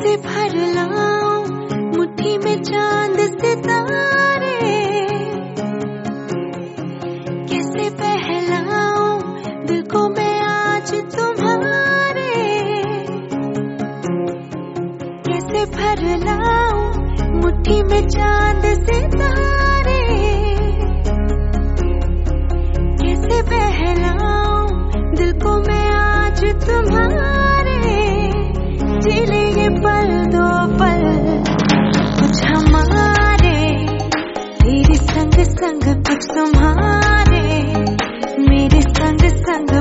कैसे भर लाऊं मुट्ठी में चांद सितारे, कैसे बहलाऊं दिल को मैं आज तुम्हारे, कैसे भर लाऊं मुट्ठी में चांद सितारे, कैसे बहलाऊं दिल को मैं आज तुम्हारे। जी लेंगे पल दो पल कुछ हमारे, तेरे संग संग कुछ तुम्हारे, मेरे संग संग